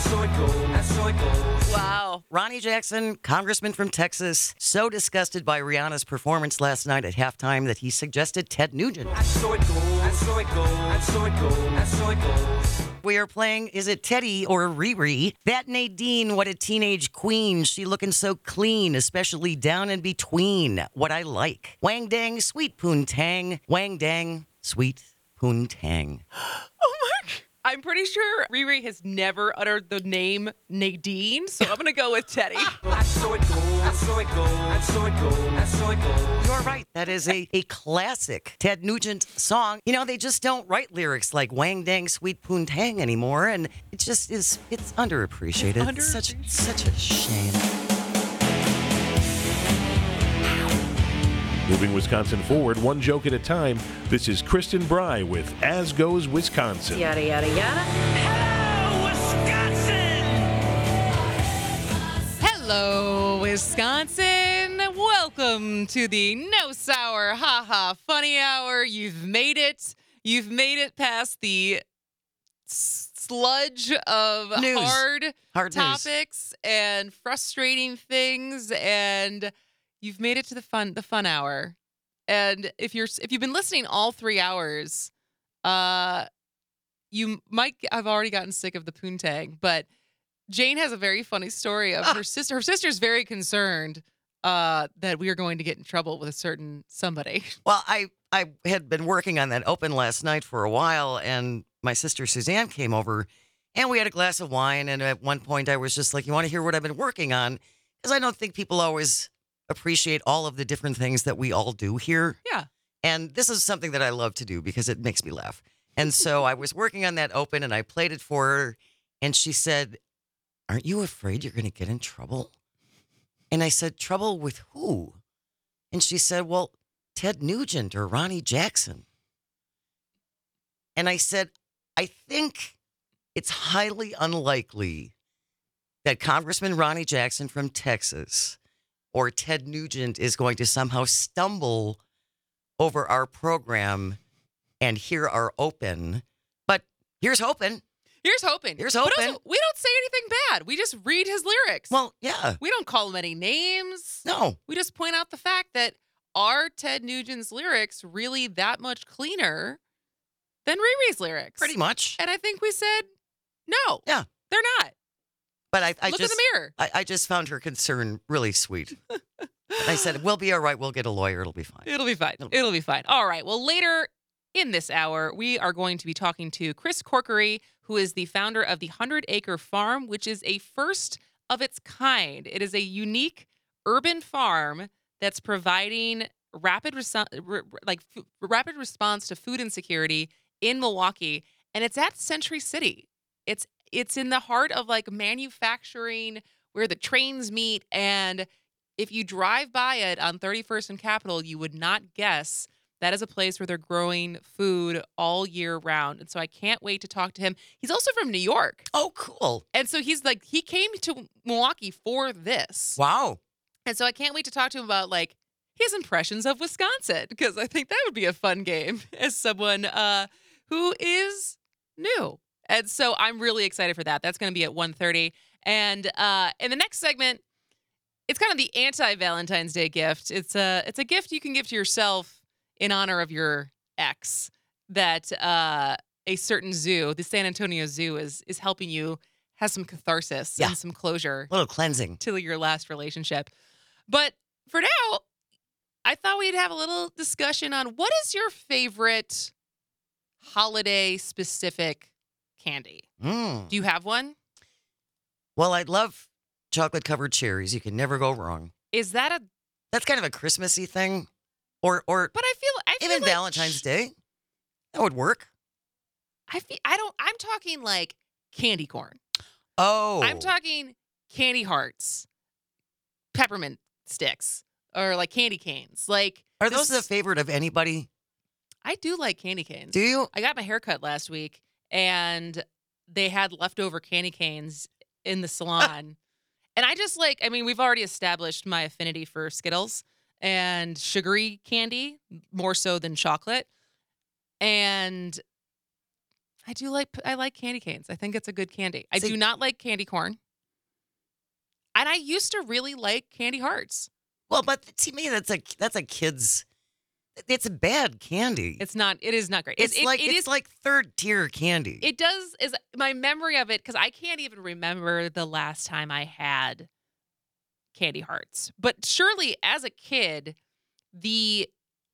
Wow. Ronnie Jackson, congressman from Texas, so disgusted by Rihanna's performance last night at halftime that he suggested Ted Nugent. We are playing, is it Teddy or Riri? That Nadine, what a teenage queen. She looking so clean, especially down in between. What I like. Wang dang, sweet poontang. Wang dang, sweet poontang. Oh my! I'm pretty sure Riri has never uttered the name Nadine, so I'm gonna go with Teddy. You're right. That is a classic Ted Nugent song. You know, they just don't write lyrics like Wang Dang Sweet Poontang anymore, and it just is, it's underappreciated. It's such a shame. Moving Wisconsin forward, one joke at a time, this is Kristen Bry with As Goes Wisconsin. Yada, yada, yada. Hello, Wisconsin! Hello, Wisconsin. Welcome to the No Sour Haha Funny Hour. You've made it. You've made it past the sludge of News. hard News. topics and frustrating things, and you've made it to the fun hour. And if you've been listening all 3 hours, you might have already gotten sick of the poontang. But Jane has a very funny story of her sister. Her sister's very concerned that we are going to get in trouble with a certain somebody. Well, I had been working on that open last night for a while, and my sister Suzanne came over, and we had a glass of wine. And at one point, I was just like, "You want to hear what I've been working on?" Because I don't think people always appreciate all of the different things that we all do here. Yeah. And this is something that I love to do because it makes me laugh. And so I was working on that open, and I played it for her, and she said, "Aren't you afraid you're going to get in trouble?" And I said, "Trouble with who?" And she said, "Well, Ted Nugent or Ronnie Jackson." And I said, "I think it's highly unlikely that Congressman Ronnie Jackson from Texas or Ted Nugent is going to somehow stumble over our program and hear our open. But here's hoping." Here's hoping. Here's But hoping. also, we don't say anything bad. We just read his lyrics. Well, yeah. We don't call him any names. No. We just point out the fact that are Ted Nugent's lyrics really that much cleaner than Riri's lyrics? Pretty much. And I think we said, no. Yeah. They're not. But I Look just in the mirror. I just found her concern really sweet. I said, "We'll be all right. We'll get a lawyer. It'll be fine." It'll be fine. It'll be fine. All right. Well, later in this hour, we are going to be talking to Chris Corkery, who is the founder of the 100 Acre Farm, which is a first of its kind. It is a unique urban farm that's providing rapid response to food insecurity in Milwaukee, and it's at Century City. It's in the heart of like manufacturing where the trains meet, and if you drive by it on 31st and Capitol, you would not guess that is a place where they're growing food all year round. And so I can't wait to talk to him. He's also from New York. Oh, cool. And so he came to Milwaukee for this. Wow. And so I can't wait to talk to him about like his impressions of Wisconsin, because I think that would be a fun game as someone who is new. And so I'm really excited for that. That's going to be at 1:30. And in the next segment, it's kind of the anti-Valentine's Day gift. It's a gift you can give to yourself in honor of your ex, that a certain zoo, the San Antonio Zoo, is helping you have some catharsis and some closure. A little cleansing. To your last relationship. But for now, I thought we'd have a little discussion on what is your favorite holiday-specific candy? Do you have one? Well, I'd love chocolate-covered cherries. You can never go wrong. Is that That's kind of a Christmassy thing. Or But I feel even like Valentine's Day. That would work. I'm talking like candy corn. Oh. I'm talking candy hearts, peppermint sticks, or like candy canes. Like, Are those the favorite of anybody? I do like candy canes. Do you? I got my hair cut last week, and they had leftover candy canes in the salon. And I just we've already established my affinity for Skittles and sugary candy, more so than chocolate. And I like candy canes. I think it's a good candy. I See- do not like candy corn. And I used to really like candy hearts. Well, but to me, that's a kid's. It's a bad candy. It is not great. It's It like third tier candy. It does is my memory of it because I can't even remember the last time I had candy hearts. But surely as a kid, the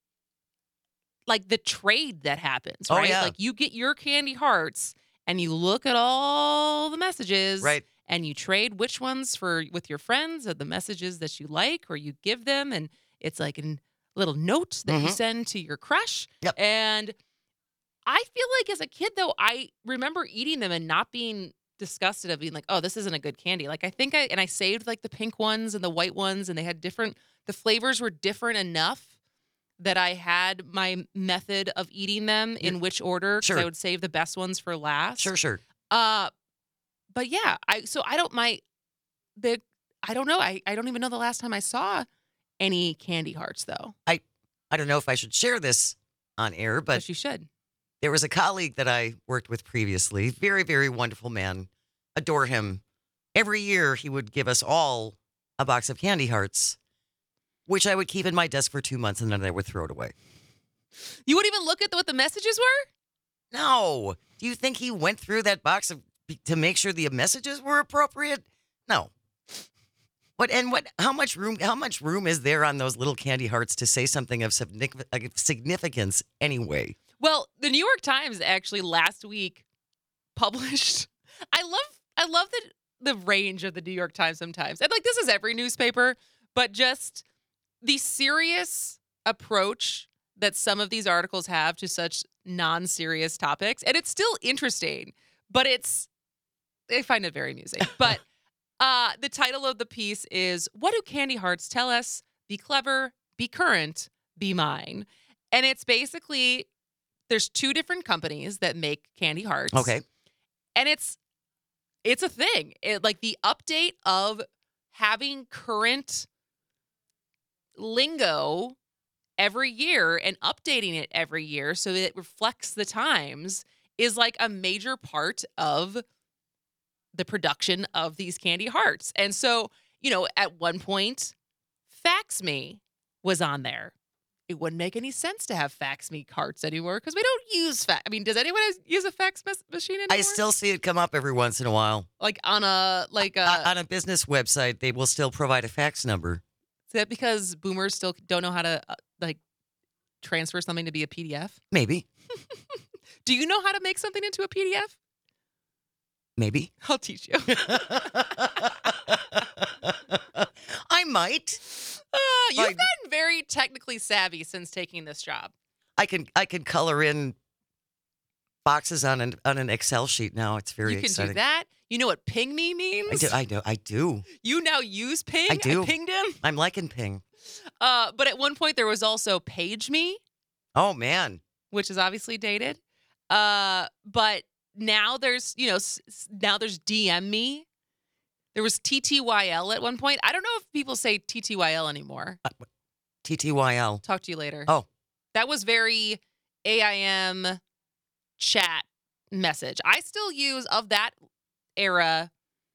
trade that happens, Oh, right? yeah. Like you get your candy hearts and you look at all the messages, Right. And you trade which ones with your friends of the messages that you like, or you give them, and it's like a little note that you Mhm. send to your crush. Yep. And I feel like as a kid, though, I remember eating them and not being disgusted of being like, oh, this isn't a good candy. Like I saved like the pink ones and the white ones, and they had the flavors were different enough that I had my method of eating them in which order. 'Cause Sure. I would save the best ones for last. Sure. But yeah, I don't know. I don't even know the last time I saw any candy hearts though. I don't know if I should share this on air, but But you should. there was a colleague that I worked with previously. Very, very wonderful man. Adore him. Every year he would give us all a box of candy hearts, which I would keep in my desk for 2 months and then I would throw it away. You wouldn't even look at what the messages were? No. Do you think he went through that box to make sure the messages were appropriate? No. How much room is there on those little candy hearts to say something of significance anyway? Well, the New York Times actually last week published. I love the range of the New York Times sometimes. And like this is every newspaper, but just the serious approach that some of these articles have to such non-serious topics. And it's still interesting, but I find it very amusing. But the title of the piece is What Do Candy Hearts Tell Us? Be clever, be current, be mine. And it's basically there's 2 different companies that make candy hearts. Okay. And it's a thing. Like the update of having current lingo every year and updating it every year so that it reflects the times is like a major part of the production of these candy hearts. And so, at one point, Fax Me was on there. It wouldn't make any sense to have Fax Me hearts anymore because we don't use fax. I mean, does anyone use a fax machine anymore? I still see it come up every once in a while. like on a On a business website, they will still provide a fax number. Is that because boomers still don't know how to transfer something to be a PDF? Maybe. Do you know how to make something into a PDF? Maybe. I'll teach you. I might. You've Like- gotten very technically savvy since taking this job. I can color in boxes on an Excel sheet now. It's very You can exciting. do that. You know what ping me means? I do. You now use ping? I do. pinged him. I'm liking Ping. But at one point there was also page me, Oh man. which is obviously dated. But now there's, now there's DM me. There was TTYL at one point. I don't know if people say TTYL anymore. TTYL. Talk to you later. Oh. That was very AIM chat message. I still use of that era.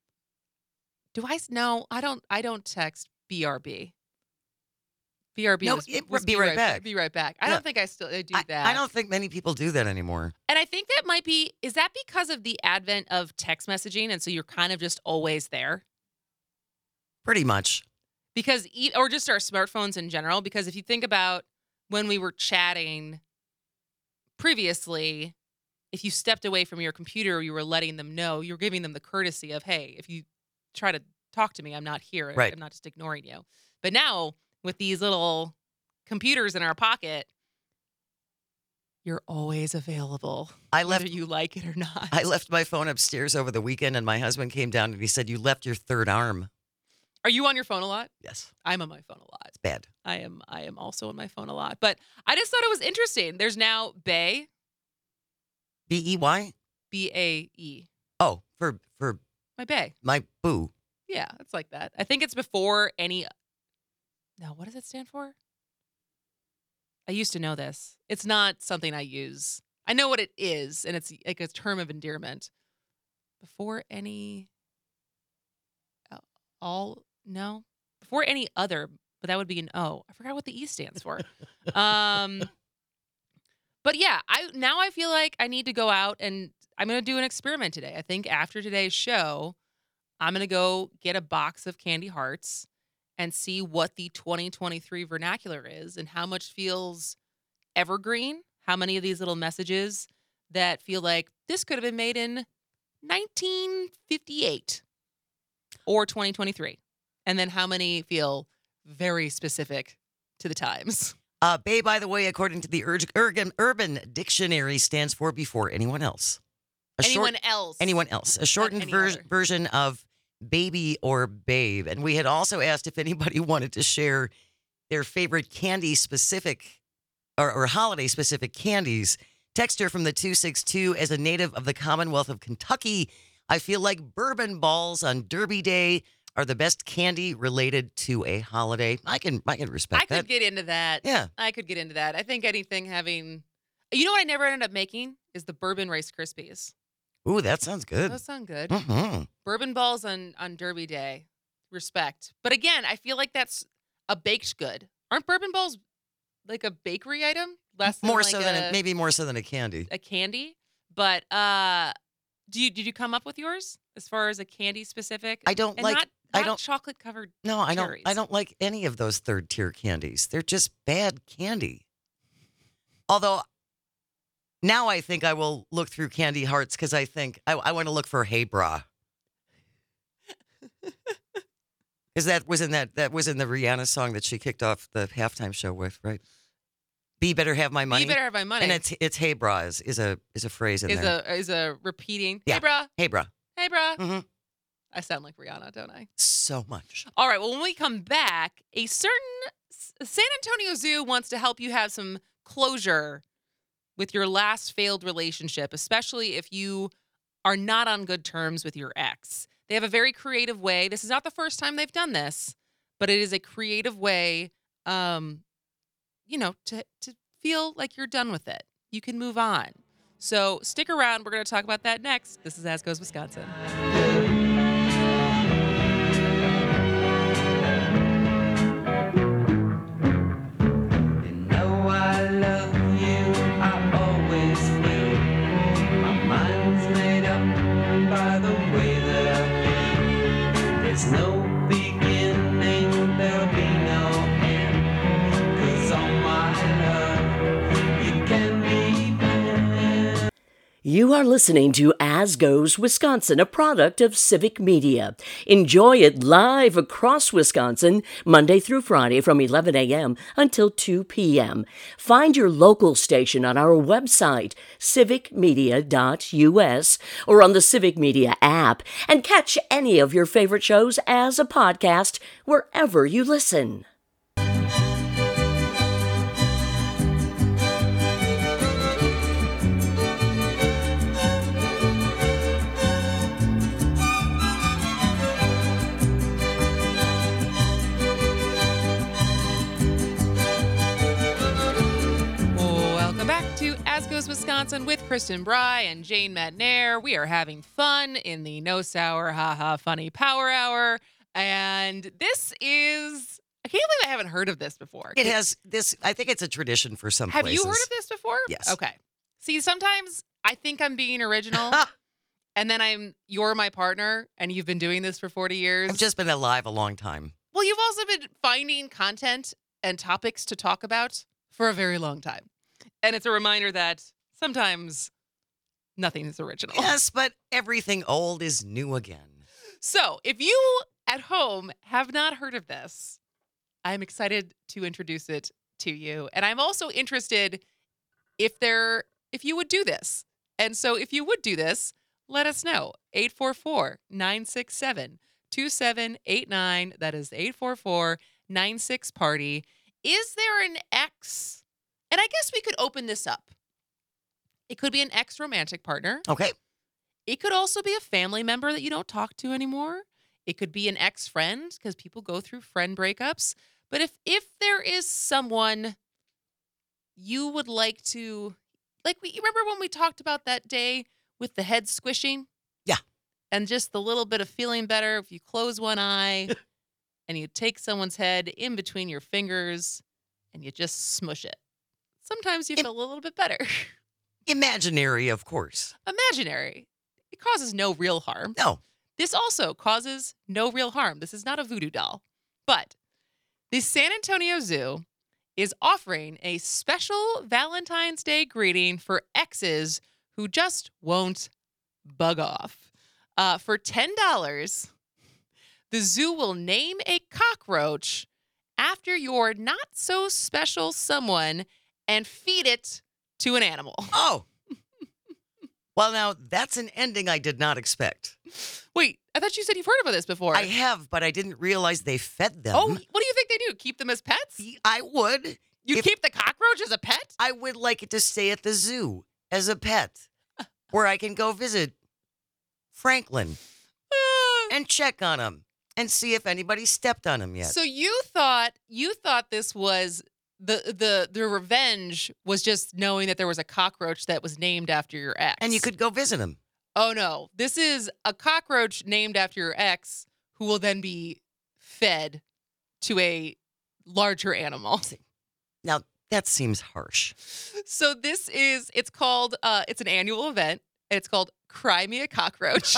No, I don't text BRB. BRB No, was be right back. Be right back. I Yeah. don't think I still do that. I don't think many people do that anymore. And I think that is that because of the advent of text messaging? And so you're kind of just always there? Pretty much. Because, or just our smartphones in general, because if you think about when we were chatting previously, if you stepped away from your computer, you were letting them know, you're giving them the courtesy of, hey, if you try to talk to me, I'm not here. Right. I'm not just ignoring you. But now with these little computers in our pocket, you're always available, whether you like it or not. I left my phone upstairs over the weekend, and my husband came down and he said, "You left your third arm." Are you on your phone a lot? Yes, I'm on my phone a lot. it's bad. I am also on my phone a lot. But I just thought it was interesting. There's now Bay, BEY. BAE. Oh, for My Bay. my boo. Yeah, it's like that. I think it's before any. No, what does it stand for? I used to know this. It's not something I use I know what it is, and it's like a term of endearment. Before any before any other, but that would be an O. I forgot what the E stands for. But yeah, I feel like I need to go out and I'm going to do an experiment today. I think after today's show, I'm going to go get a box of candy hearts and see what the 2023 vernacular is and how much feels evergreen, how many of these little messages that feel like this could have been made in 1958 or 2023. And then how many feel very specific to the times. Bay, by the way, according to the Urban Dictionary, stands for before anyone else. Anyone else. Anyone else. A shortened version of baby or babe. And we had also asked if anybody wanted to share their favorite candy-specific or holiday-specific candies. Texter from the 262, as a native of the Commonwealth of Kentucky, I feel like bourbon balls on Derby Day are the best candy related to a holiday. I can respect that. I could get into that. Yeah. I could get into that. I think anything having... You know what I never ended up making? Is the bourbon Rice Krispies. Ooh, that sounds good. Those sound good. Mm-hmm. Bourbon balls on Derby Day. Respect. But again, I feel like that's a baked good. Aren't bourbon balls like a bakery item? Less than Maybe more so than a candy. A candy? But did you come up with yours as far as a candy specific? I don't and like... not I don't chocolate covered. No, I don't. cherries. I don't like any of those third tier candies. They're just bad candy. Although now I think I will look through candy hearts because I think I want to look for Hey Bra. Because that was in the Rihanna song that she kicked off the halftime show with, right? Be better have my money. You better have my money. And it's Hey Bra is a phrase in there. Is a repeating. Yeah. Hey brah. Hey Bra. Hey brah. Mm-hmm. I sound like Rihanna, don't I? So much. All right. Well, when we come back, a certain San Antonio Zoo wants to help you have some closure with your last failed relationship, especially if you are not on good terms with your ex. They have a very creative way. This is not the first time they've done this, but it is a creative way, to feel like you're done with it. You can move on. So stick around. We're going to talk about that next. This is As Goes Wisconsin. There's no beginning, there'll be no end. 'Cause all my love, you can depend. You are listening to As Goes Wisconsin, a product of Civic Media. Enjoy it live across Wisconsin, Monday through Friday from 11 a.m. until 2 p.m. Find your local station on our website, civicmedia.us, or on the Civic Media app, and catch any of your favorite shows as a podcast wherever you listen. Welcome back to As Goes Wisconsin with Kristen Bry and Jane Metnair. We are having fun in the No Sour Haha Funny Power Hour. And this is, I can't believe I haven't heard of this before. It has this. I think it's a tradition for some Have places. you heard of this before? Yes. Okay. See, sometimes I think I'm being original. And then you're my partner and you've been doing this for 40 years. I've just been alive a long time. Well, you've also been finding content and topics to talk about for a very long time. And it's a reminder that sometimes nothing is original. Yes, but everything old is new again. So if you at home have not heard of this, I'm excited to introduce it to you. And I'm also interested if you would do this. And so if you would do this, let us know. 844-967-2789. That is 844-96-PARTY. Is there an ex? And I guess we could open this up. It could be an ex-romantic partner. Okay. It could also be a family member that you don't talk to anymore. It could be an ex-friend because people go through friend breakups. But if there is someone you would like to you remember when we talked about that day with the head squishing? Yeah. And just the little bit of feeling better if you close one eye and you take someone's head in between your fingers and you just smush it. Sometimes you feel a little bit better. Imaginary, of course. Imaginary. It causes no real harm. No. This also causes no real harm. This is not a voodoo doll. But the San Antonio Zoo is offering a special Valentine's Day greeting for exes who just won't bug off. For $10, the zoo will name a cockroach after your not-so-special someone and feed it to an animal. Oh. Well, now, that's an ending I did not expect. Wait, I thought you said you've heard about this before. I have, but I didn't realize they fed them. Oh, what do you think they do? Keep them as pets? I would. You If- keep the cockroach as a pet? I would like it to stay at the zoo as a pet where I can go visit Franklin and check on him and see if anybody stepped on him yet. So you thought this was the revenge was just knowing that there was a cockroach that was named after your ex. And you could go visit him. Oh no. This is a cockroach named after your ex who will then be fed to a larger animal. Now, that seems harsh. So it's called it's an annual event and it's called Cry Me a Cockroach.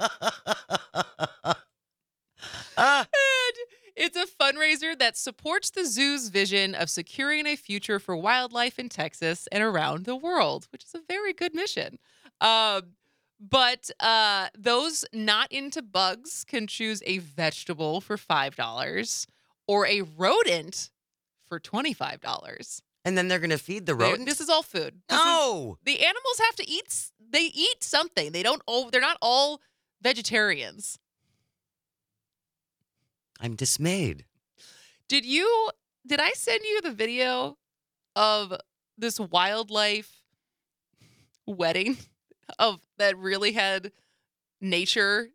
Ah, And it's a fundraiser that supports the zoo's vision of securing a future for wildlife in Texas and around the world, which is a very good mission. But those not into bugs can choose a vegetable for $5 or a rodent for $25. and then they're going to feed the rodent? This is all food. No. The animals have to eat. They eat something. They're not all vegetarians. I'm dismayed. Did I send you the video of this wildlife wedding that really had nature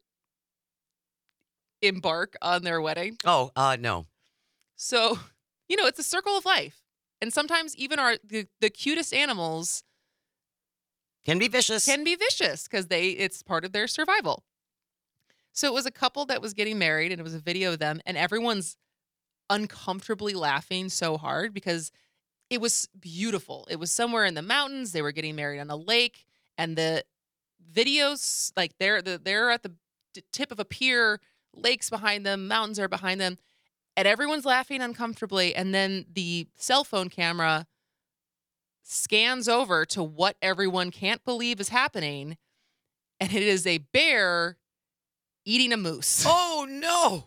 embark on their wedding? Oh, no. So, it's a circle of life. And sometimes even the cutest animals Can be vicious. can be vicious because it's part of their survival. So it was a couple that was getting married and it was a video of them and everyone's uncomfortably laughing so hard because it was beautiful. It was somewhere in the mountains. They were getting married on a lake and the videos, like they're at the tip of a pier, lakes behind them, mountains are behind them, and everyone's laughing uncomfortably. And then the cell phone camera scans over to what everyone can't believe is happening. And it is a bear eating a moose. Oh, no.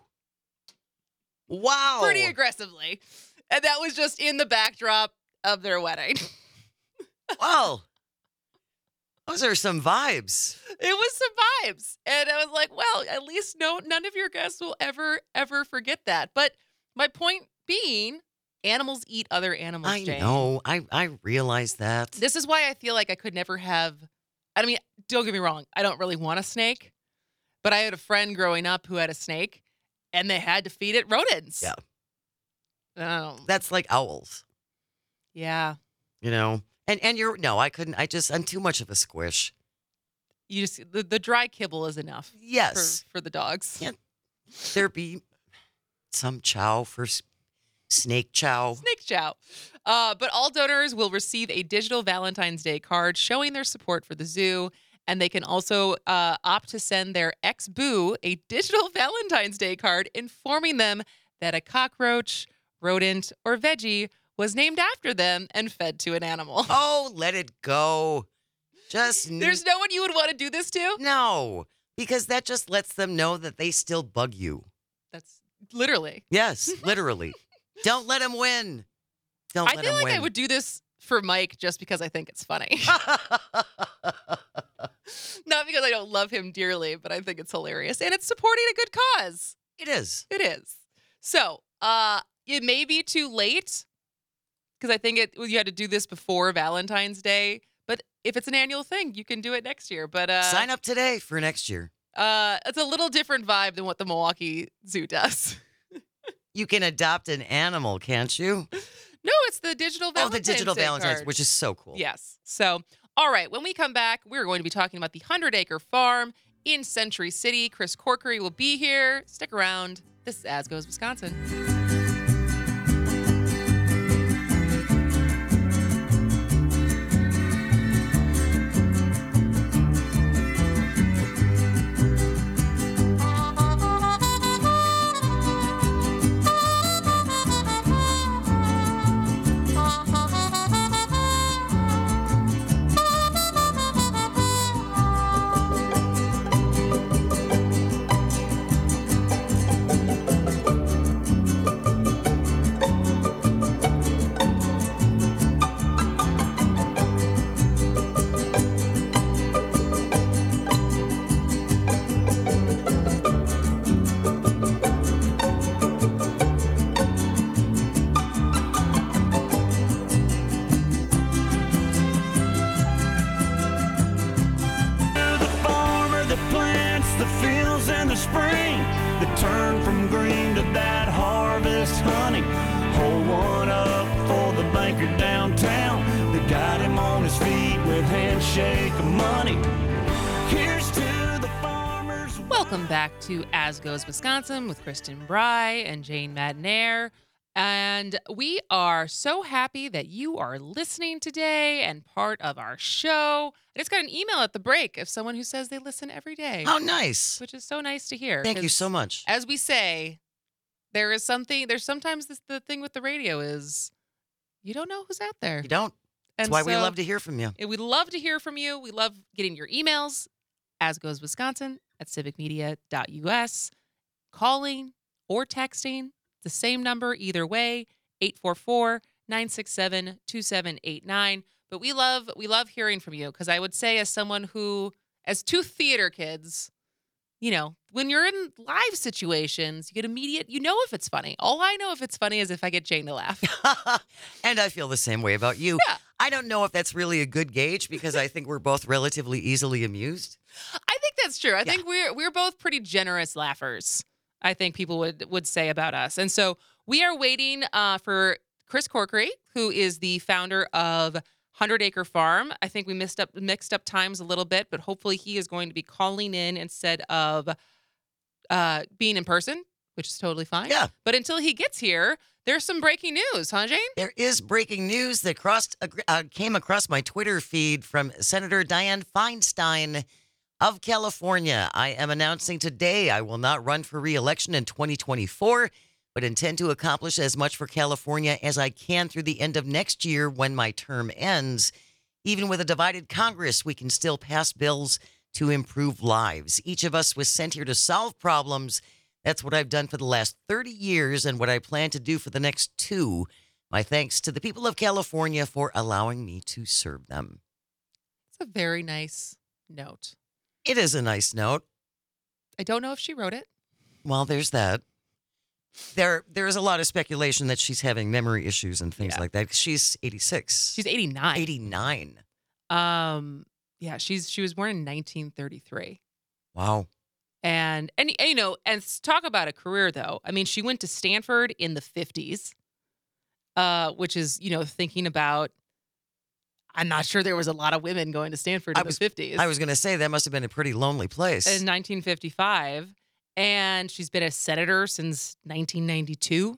Wow. Pretty aggressively. And that was just in the backdrop of their wedding. Well, those are some vibes. It was some vibes. And I was like, well, at least none of your guests will ever forget that. But my point being, animals eat other animals, I Jane. know. I realize that. This is why I feel like I could never have, I mean, don't get me wrong. I don't really want a snake. But I had a friend growing up who had a snake, and they had to feed it rodents. Yeah. Oh, That's like owls, yeah. And I couldn't. I'm too much of a squish. You just the dry kibble is enough Yes. for the dogs. Yeah. There be some chow for snake chow. Snake chow. But all donors will receive a digital Valentine's Day card showing their support for the zoo. And they can also opt to send their ex-boo a digital Valentine's Day card informing them that a cockroach, rodent, or veggie was named after them and fed to an animal. Oh, let it go. There's no one you would want to do this to? No, because that just lets them know that they still bug you. That's literally. Yes, literally. Don't let them win. Don't I let feel them like win. I would do this for Mike just because I think it's funny. Not because I don't love him dearly, but I think it's hilarious. And it's supporting a good cause. It is. It is. So, it may be too late because I think you had to do this before Valentine's Day. But if it's an annual thing, you can do it next year. But Sign up today for next year. It's a little different vibe than what the Milwaukee Zoo does. You can adopt an animal, can't you? No, it's the digital Oh, Valentine's the digital Day Valentine's, card. which is so cool. Yes. So, all right, when we come back, we're going to be talking about the 100-acre farm in Century City. Chris Corkery will be here. Stick around. This is As Goes Wisconsin. The farmer that plants the fields in the spring, that turn from green to that harvest honey. Hold one up for the banker downtown that got him on his feet with handshake of money. Here's to the farmers. Welcome back to As Goes Wisconsin with Kristen Bry and Jane Madnair. And we are so happy that you are listening today and part of our show. I just got an email at the break of someone who says they listen every day, How nice. which is so nice to hear. Thank you 'cause so much. As we say, there's sometimes the thing with the radio is you don't know who's out there. You don't. That's And why we so- love to hear from you. We'd love to hear from you. We love getting your emails, asgoeswisconsin@civicmedia.us, calling or texting. The same number either way, 844-967-2789. But we love hearing from you because I would say as someone who, as two theater kids, you know, when you're in live situations, you get immediate, you know if it's funny. All I know if it's funny is if I get Jane to laugh. And I feel the same way about you. Yeah. I don't know if that's really a good gauge because I think we're both relatively easily amused. I think that's true. I Yeah. think we're both pretty generous laughers. I think people would say about us. And so we are waiting for Chris Corkery, who is the founder of 100-Acre Farm. I think we mixed up times a little bit, but hopefully he is going to be calling in instead of being in person, which is totally fine. Yeah. But until he gets here, there's some breaking news, huh, Jane? There is breaking news that came across my Twitter feed from Senator Dianne Feinstein of California. I am announcing today I will not run for re-election in 2024, but intend to accomplish as much for California as I can through the end of next year when my term ends. Even with a divided Congress, we can still pass bills to improve lives. Each of us was sent here to solve problems. That's what I've done for the last 30 years and what I plan to do for the next 2. My thanks to the people of California for allowing me to serve them. It's a very nice note. It is a nice note. I don't know if she wrote it. Well, there's that. There is a lot of speculation that she's having memory issues and things Yeah. like that. She's 86. She's 89. 89. Yeah, she was born in 1933. Wow. And you know, and talk about a career though. I mean, she went to Stanford in the 50s. Which is, you know, thinking about I'm not sure there was a lot of women going to Stanford in the 50s. I was going to say that must have been a pretty lonely place. In 1955, and she's been a senator since 1992.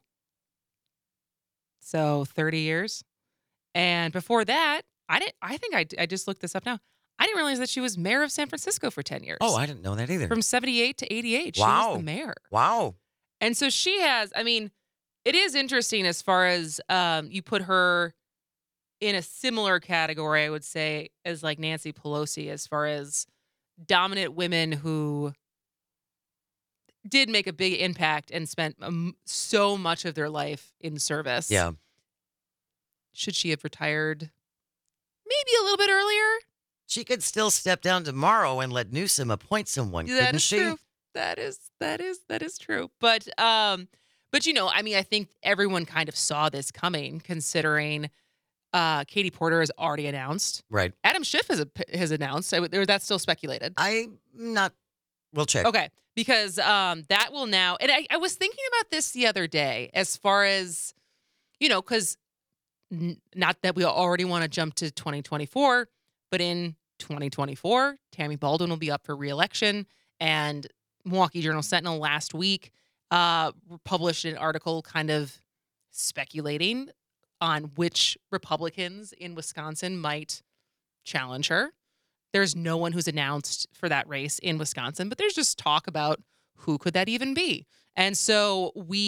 So 30 years. And before that, I just looked this up now. I didn't realize that she was mayor of San Francisco for 10 years. Oh, I didn't know that either. From 78 to 88, she was Wow. the mayor. Wow. And so she has, I mean, it is interesting as far as you put her in a similar category, I would say, as like Nancy Pelosi, as far as dominant women who did make a big impact and spent so much of their life in service. Yeah. Should she have retired maybe a little bit earlier? She could still step down tomorrow and let Newsom appoint someone, That couldn't is she? true. That is true. But you know, I mean, I think everyone kind of saw this coming, considering Katie Porter has already announced. Right. Adam Schiff has announced. That's still speculated. We'll check. Okay, because that will now. And I was thinking about this the other day, as far as, you know, because not that we already want to jump to 2024, but in 2024, Tammy Baldwin will be up for re-election. And Milwaukee Journal-Sentinel last week published an article kind of speculating on which Republicans in Wisconsin might challenge her. There's no one who's announced for that race in Wisconsin, but there's just talk about who could that even be. And so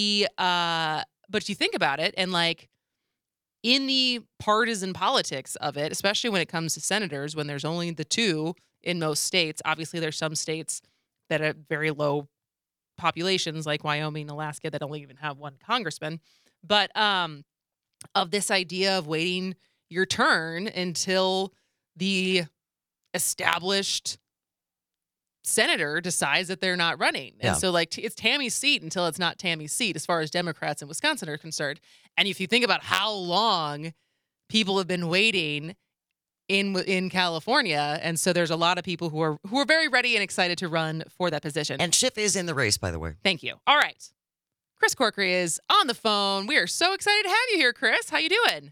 but you think about it, and like in the partisan politics of it, especially when it comes to senators, when there's only the two in most states, obviously there's some states that have very low populations like Wyoming, Alaska, that only even have one congressman. But of this idea of waiting your turn until the established senator decides that they're not running. And Yeah. so like it's Tammy's seat until it's not Tammy's seat as far as Democrats in Wisconsin are concerned. And if you think about how long people have been waiting in California, and so there's a lot of people who are very ready and excited to run for that position. And Schiff is in the race, by the way. Thank you. All right. Chris Corkery is on the phone. We are so excited to have you here, Chris. How you doing?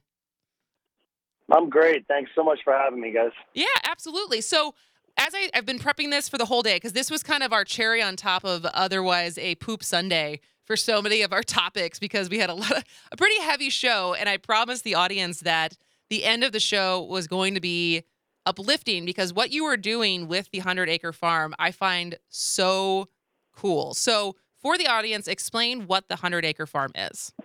I'm great. Thanks so much for having me, guys. Yeah, absolutely. So as I've been prepping this for the whole day, because this was kind of our cherry on top of otherwise a poop Sunday for so many of our topics, because we had a pretty heavy show, and I promised the audience that the end of the show was going to be uplifting, because what you were doing with the 100-acre farm, I find so cool. So for the audience, explain what the 100-acre farm is.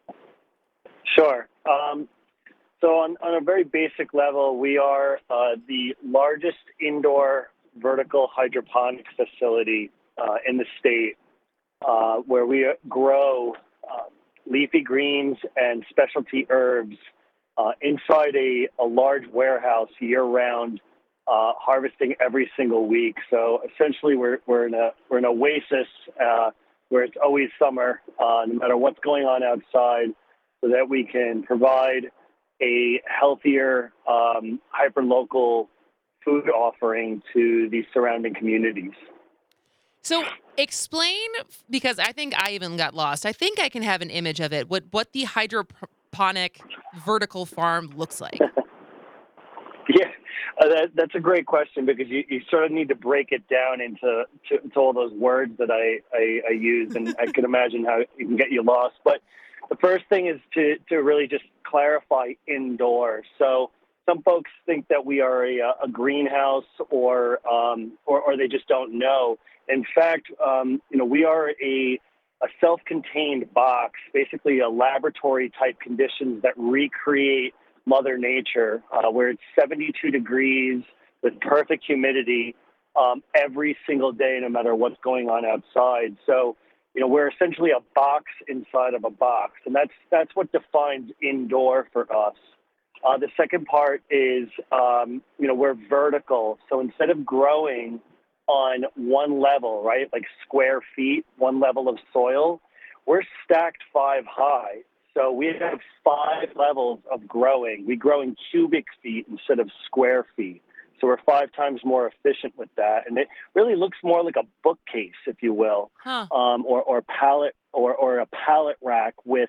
Sure. So on a very basic level, we are the largest indoor vertical hydroponics facility in the state, where we grow leafy greens and specialty herbs inside a large warehouse year-round, harvesting every single week. So essentially, we're in an oasis where it's always summer, no matter what's going on outside, so that we can provide a healthier, hyper-local food offering to the surrounding communities. So explain, because I think I even got lost. I think I can have an image of it, what the hydroponic vertical farm looks like. Yeah, that's a great question, because you sort of need to break it down into all those words that I use, and I can imagine how it can get you lost. But the first thing is to really just clarify indoor. So some folks think that we are a greenhouse, or they just don't know. In fact, we are a self-contained box, basically a laboratory type conditions that recreate Mother Nature, where it's 72 degrees with perfect humidity every single day, no matter what's going on outside. So, we're essentially a box inside of a box, and that's what defines indoor for us. The second part is, we're vertical. So instead of growing on one level, right, like square feet, one level of soil, we're stacked 5 high. So we have 5 levels of growing. We grow in cubic feet instead of square feet. So we're 5 times more efficient with that. And it really looks more like a bookcase, if you will, or pallet or a pallet rack with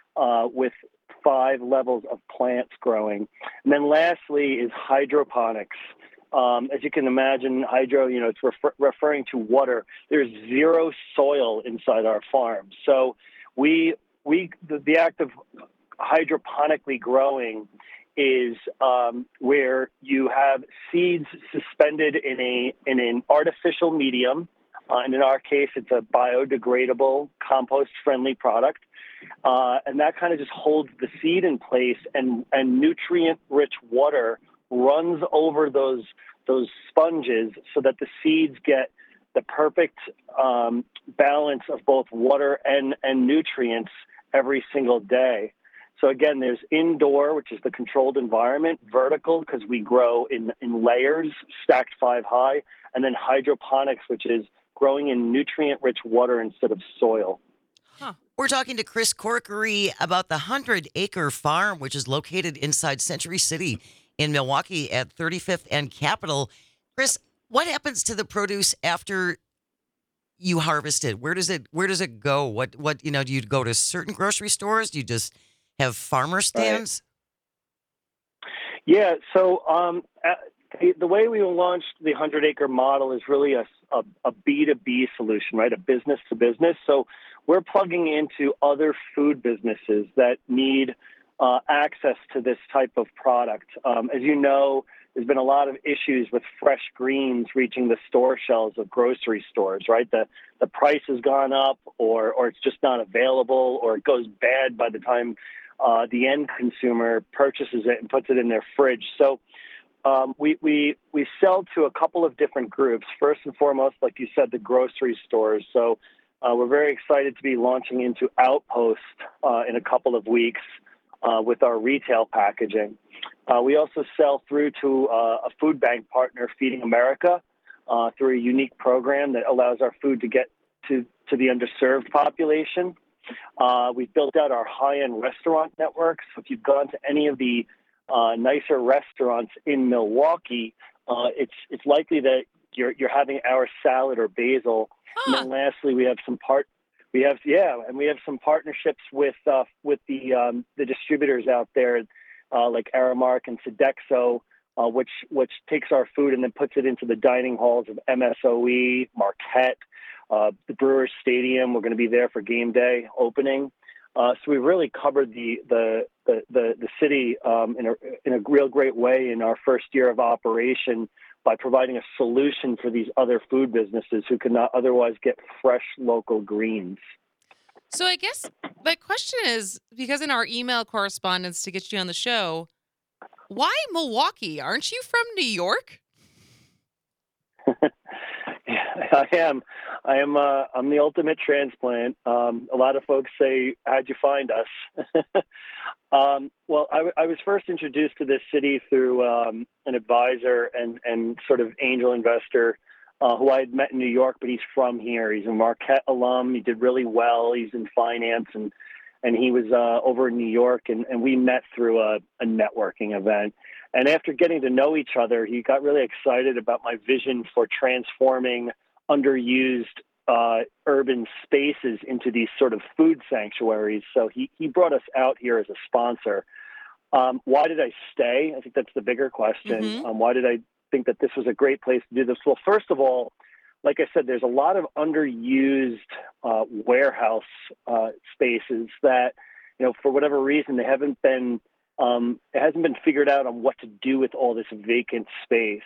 5 levels of plants growing. And then lastly is hydroponics. As you can imagine, hydro, it's referring to water. There's 0 soil inside our farm. So the act of hydroponically growing is where you have seeds suspended in an artificial medium. And in our case, it's a biodegradable, compost-friendly product. And that kind of just holds the seed in place, and nutrient-rich water runs over those sponges so that the seeds get the perfect balance of both water and nutrients every single day. So again, there's indoor, which is the controlled environment, vertical, because we grow in layers, stacked 5 high, and then hydroponics, which is growing in nutrient-rich water instead of soil. We're talking to Chris Corkery about the 100-acre farm, which is located inside Century City in Milwaukee at 35th and Capitol. Chris, what happens to the produce after you harvest it? Where does it go? What do you go to certain grocery stores? Do you just have farmer stands? Yeah. So the way we launched the 100-acre model is really a B2B solution, right? A business to business. So we're plugging into other food businesses that need access to this type of product. As you know, there's been a lot of issues with fresh greens reaching the store shelves of grocery stores, right? The price has gone up, or it's just not available, or it goes bad by the time the end consumer purchases it and puts it in their fridge. So we sell to a couple of different groups. First and foremost, like you said, the grocery stores. So we're very excited to be launching into Outpost in a couple of weeks with our retail packaging. We also sell through to a food bank partner, Feeding America, through a unique program that allows our food to get to the underserved population. We've built out our high-end restaurant network. So if you've gone to any of the nicer restaurants in Milwaukee, it's likely that you're having our salad or basil. And then lastly, we have some partnerships with the distributors out there, like Aramark and Sodexo, which takes our food and then puts it into the dining halls of MSOE, Marquette, the Brewers Stadium. We're going to be there for game day opening. So we've really covered the city in a real great way in our first year of operation by providing a solution for these other food businesses who could not otherwise get fresh local greens. So I guess my question is, because in our email correspondence to get you on the show, why Milwaukee? Aren't you from New York? I am. I'm the ultimate transplant. A lot of folks say, "How'd you find us?" Well, I was first introduced to this city through an advisor and sort of angel investor who I had met in New York, but he's from here. He's a Marquette alum. He did really well. He's in finance, and he was over in New York, and we met through a networking event. And after getting to know each other, he got really excited about my vision for transforming underused urban spaces into these sort of food sanctuaries. So he brought us out here as a sponsor. Why did I stay? I think that's the bigger question. Mm-hmm. Why did I think that this was a great place to do this? Well, first of all, like I said, there's a lot of underused warehouse spaces that, for whatever reason, they haven't been, it hasn't been figured out on what to do with all this vacant space.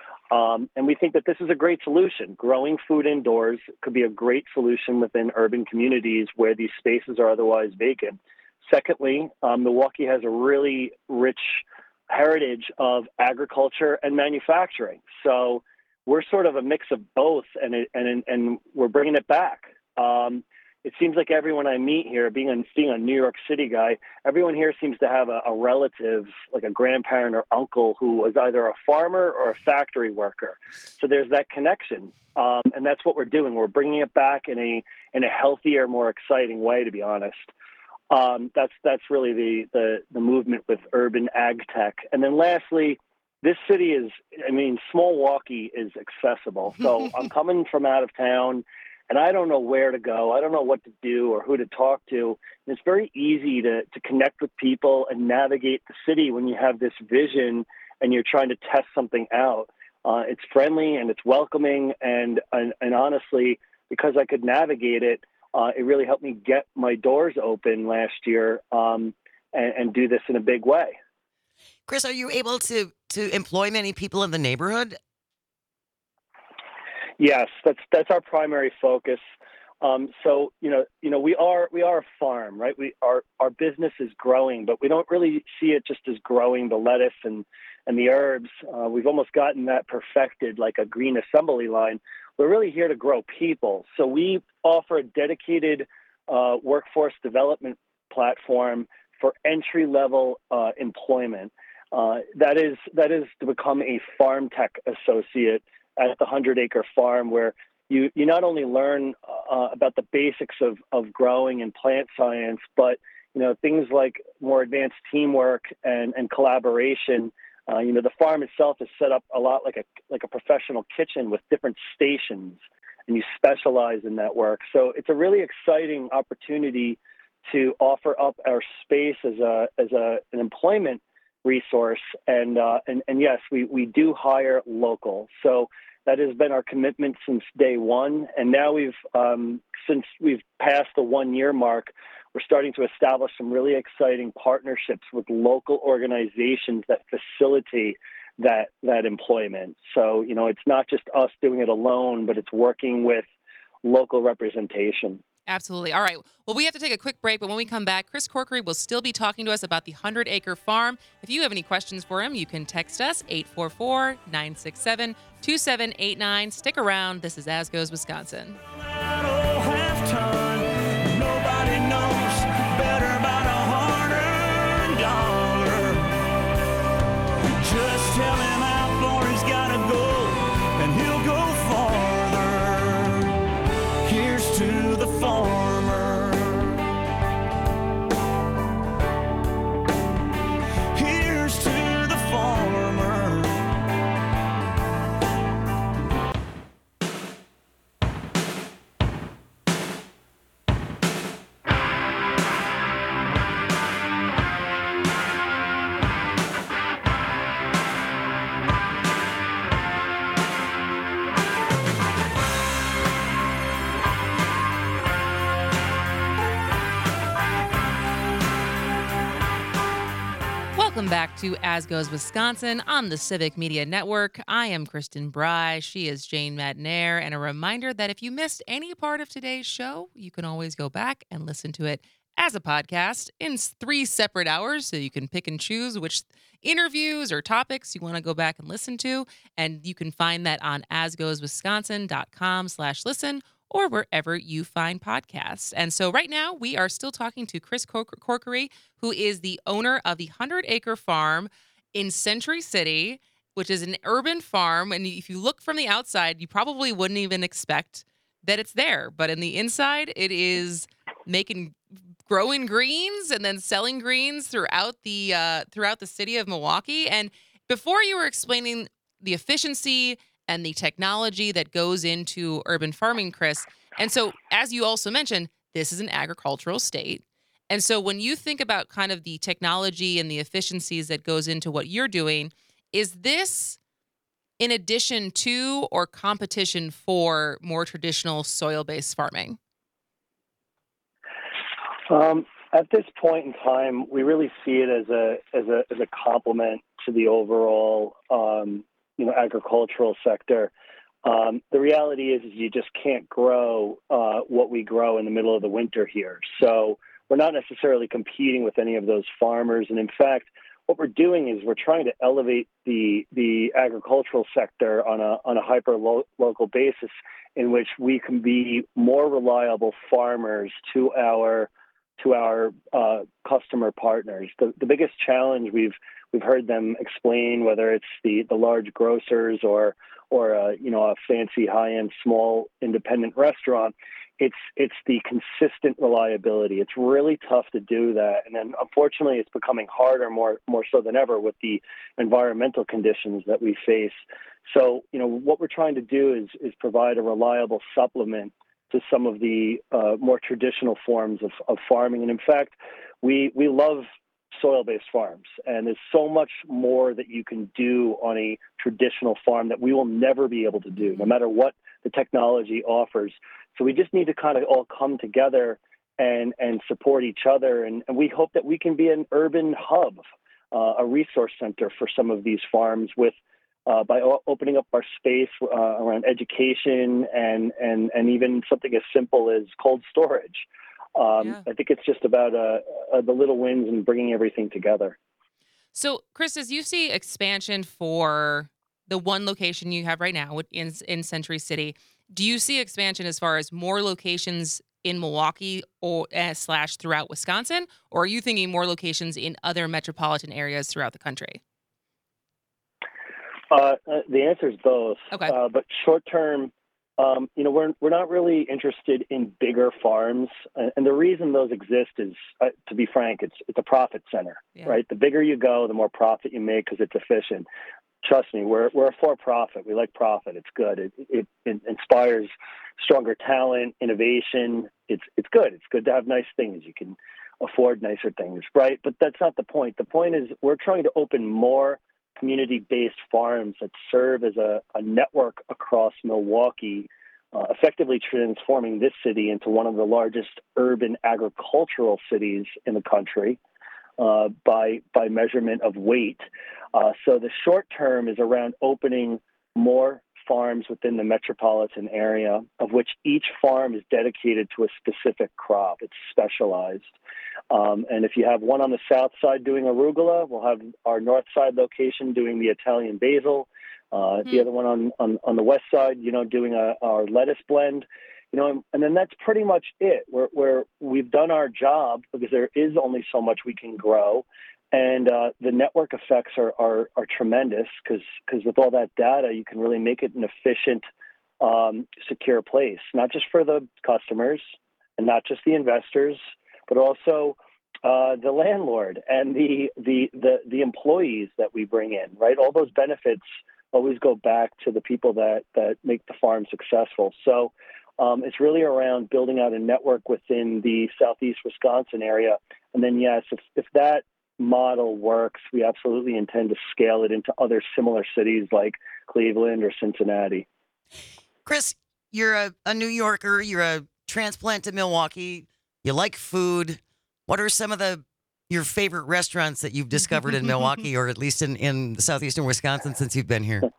And we think that this is a great solution. Growing food indoors could be a great solution within urban communities where these spaces are otherwise vacant. Secondly, Milwaukee has a really rich heritage of agriculture and manufacturing. So we're sort of a mix of both, and we're bringing it back. It seems like everyone I meet here, being a New York City guy, everyone here seems to have a relative, like a grandparent or uncle, who was either a farmer or a factory worker. So there's that connection, and that's what we're doing. We're bringing it back in a healthier, more exciting way, to be honest. That's really the movement with urban ag tech. And then lastly, this city is, small Milwaukee is accessible. So I'm coming from out of town, and I don't know where to go. I don't know what to do or who to talk to. And it's very easy to connect with people and navigate the city when you have this vision and you're trying to test something out. It's friendly and it's welcoming. And honestly, because I could navigate it, it really helped me get my doors open last year and do this in a big way. Chris, are you able to employ many people in the neighborhood? Yes, that's our primary focus. So we are a farm, right? Our business is growing, but we don't really see it just as growing the lettuce and the herbs. We've almost gotten that perfected, like a green assembly line. We're really here to grow people. So we offer a dedicated workforce development platform for entry-level employment. That is to become a farm tech associate at the 100-acre farm, where you not only learn about the basics of growing and plant science, but things like more advanced teamwork and collaboration. The farm itself is set up a lot like a professional kitchen with different stations, and you specialize in that work. So it's a really exciting opportunity to offer up our space as an employment resource. And yes, we do hire local. So that has been our commitment since day one. And now since we've passed the 1 year mark, we're starting to establish some really exciting partnerships with local organizations that facilitate that employment. So, it's not just us doing it alone, but it's working with local representation. Absolutely. All right. Well, we have to take a quick break, but when we come back, Chris Corkery will still be talking to us about the 100-acre farm. If you have any questions for him, you can text us 844-967-2789. Stick around. This is As Goes Wisconsin. That old halftime, nobody knows better about $100. Just tell him how far he's gotta go, and he'll go farther. Here's to the farmer. Here's to the farmer. Welcome back to As Goes Wisconsin on the Civic Media Network. I am Kristen Bry. She is Jane Madnair. And a reminder that if you missed any part of today's show, you can always go back and listen to it as a podcast in 3 separate hours. So you can pick and choose which interviews or topics you want to go back and listen to. And you can find that on asgoeswisconsin.com/listen or wherever you find podcasts. And so right now we are still talking to Chris Corkery, who is the owner of the 100-acre farm in Century City, which is an urban farm. And if you look from the outside, you probably wouldn't even expect that it's there. But in the inside, it is growing greens and then selling greens throughout the city of Milwaukee. And before you were explaining the efficiency and the technology that goes into urban farming, Chris. And so, as you also mentioned, this is an agricultural state. And so when you think about kind of the technology and the efficiencies that goes into what you're doing, is this in addition to or competition for more traditional soil-based farming? At this point in time, we really see it as a complement to the overall agricultural sector. The reality is you just can't grow what we grow in the middle of the winter here. So we're not necessarily competing with any of those farmers. And in fact, what we're doing is we're trying to elevate the agricultural sector on a hyper local basis, in which we can be more reliable farmers to our customer partners. The biggest challenge we've heard them explain, whether it's the large grocers or a fancy high-end small independent restaurant, it's the consistent reliability. It's really tough to do that, and then unfortunately, it's becoming harder, more so than ever, with the environmental conditions that we face. So, what we're trying to do is provide a reliable supplement to some of the more traditional forms of farming, and in fact, we love soil-based farms, and there's so much more that you can do on a traditional farm that we will never be able to do, no matter what the technology offers. So we just need to kind of all come together and support each other, and we hope that we can be an urban hub, a resource center for some of these farms by opening up our space around education and even something as simple as cold storage. I think it's just about the little wins and bringing everything together. So, Chris, as you see expansion for the one location you have right now in Century City, do you see expansion as far as more locations in Milwaukee or / throughout Wisconsin, or are you thinking more locations in other metropolitan areas throughout the country? The answer is both. Okay. But short term, we're not really interested in bigger farms, and the reason those exist is, to be frank, it's a profit center, right? The bigger you go, the more profit you make because it's efficient. Trust me, we're a for-profit. We like profit. It's good. It inspires stronger talent, innovation. It's good. It's good to have nice things. You can afford nicer things, right? But that's not the point. The point is we're trying to open more community-based farms that serve as a network across Milwaukee, effectively transforming this city into one of the largest urban agricultural cities in the country by measurement of weight. So the short term is around opening more farms within the metropolitan area, of which each farm is dedicated to a specific crop. It's specialized. And if you have one on the south side doing arugula, we'll have our north side location doing the Italian basil. The other one on the west side, doing our lettuce blend. And then that's pretty much it. Where we've done our job because there is only so much we can grow. And the network effects are tremendous because with all that data, you can really make it an efficient, secure place, not just for the customers and not just the investors, but also the landlord and the employees that we bring in, right? All those benefits always go back to the people that make the farm successful. So it's really around building out a network within the Southeast Wisconsin area. And then, yes, if that model works, we absolutely intend to scale it into other similar cities like Cleveland or Cincinnati. Chris, you're a New Yorker. You're a transplant to Milwaukee. You like food. What are some of your favorite restaurants that you've discovered in Milwaukee, or at least in the southeastern Wisconsin since you've been here?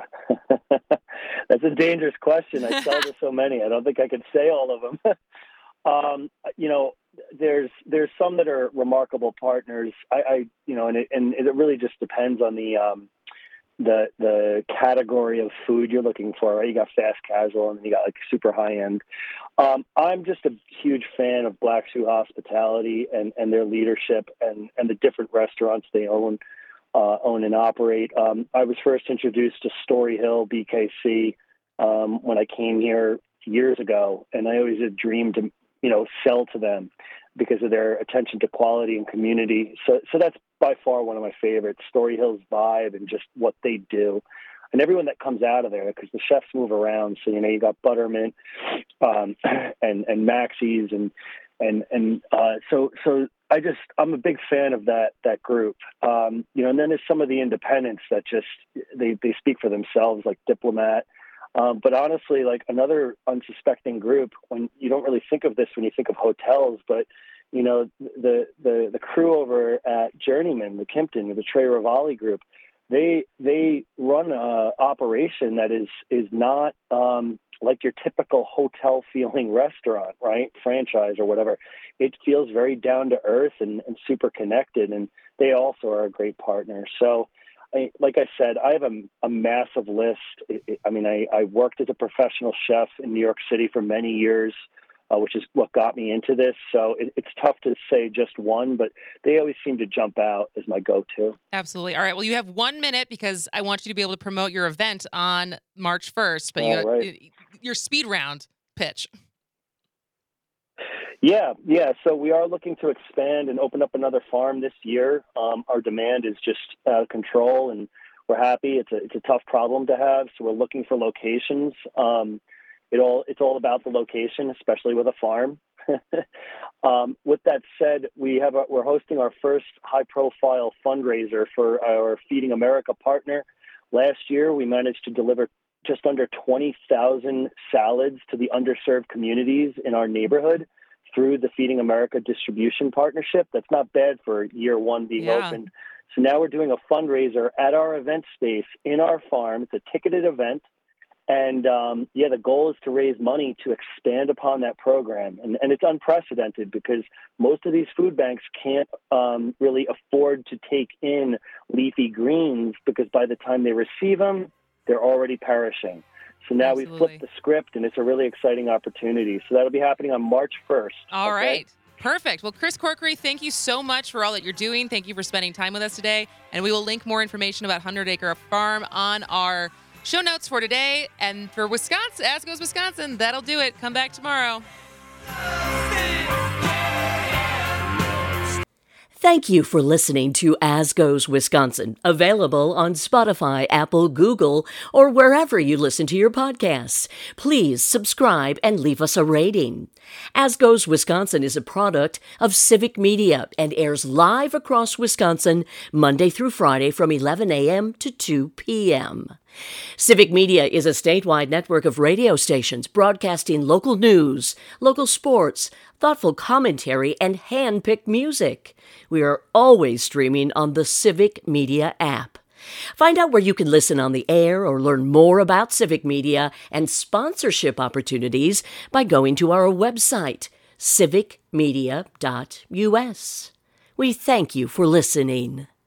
That's a dangerous question. I sell to so many. I don't think I could say all of them. There's some that are remarkable partners. And it really just depends on the category of food you're looking for. Right? You got fast casual, and then you got like super high end. I'm just a huge fan of Black Shoe Hospitality and their leadership and the different restaurants they own and operate. I was first introduced to Story Hill BKC when I came here years ago, and I always had dreamed to sell to them because of their attention to quality and community. So that's by far one of my favorites, Story Hill's vibe and just what they do. And everyone that comes out of there, because the chefs move around. So, you got Buttermint and Maxie's. So I'm a big fan of that group. And then there's some of the independents that just, they speak for themselves, like Diplomat. But honestly, like another unsuspecting group, when you don't really think of this when you think of hotels, but the crew over at Journeyman, the Kimpton, the Trey Rivali group, they run an operation that is not like your typical hotel feeling restaurant, right? Franchise or whatever. It feels very down to earth and super connected, and they also are a great partner. So, like I said, I have a massive list. I worked as a professional chef in New York City for many years, which is what got me into this. So it's tough to say just one, but they always seem to jump out as my go-to. Absolutely. All right. Well, you have 1 minute because I want you to be able to promote your event on March 1st, but your speed round pitch. Yeah. So we are looking to expand and open up another farm this year. Our demand is just out of control, and we're happy. It's a tough problem to have, so we're looking for locations. It's all about the location, especially with a farm. With that said, we're hosting our first high-profile fundraiser for our Feeding America partner. Last year, we managed to deliver just under 20,000 salads to the underserved communities in our neighborhood through the Feeding America distribution partnership. That's not bad for year one being opened. So now we're doing a fundraiser at our event space in our farm. It's a ticketed event. And the goal is to raise money to expand upon that program. And it's unprecedented because most of these food banks can't really afford to take in leafy greens because by the time they receive them, they're already perishing. So now we've flipped the script, and it's a really exciting opportunity. So that'll be happening on March 1st. All right. Perfect. Well, Chris Corkery, thank you so much for all that you're doing. Thank you for spending time with us today. And we will link more information about 100 Acre Farm on our show notes for today. And for Wisconsin, As Goes Wisconsin, that'll do it. Come back tomorrow. Thank you for listening to As Goes Wisconsin, available on Spotify, Apple, Google, or wherever you listen to your podcasts. Please subscribe and leave us a rating. As Goes Wisconsin is a product of Civic Media and airs live across Wisconsin Monday through Friday from 11 a.m. to 2 p.m. Civic Media is a statewide network of radio stations broadcasting local news, local sports, thoughtful commentary, and hand-picked music. We are always streaming on the Civic Media app. Find out where you can listen on the air or learn more about Civic Media and sponsorship opportunities by going to our website, civicmedia.us. We thank you for listening.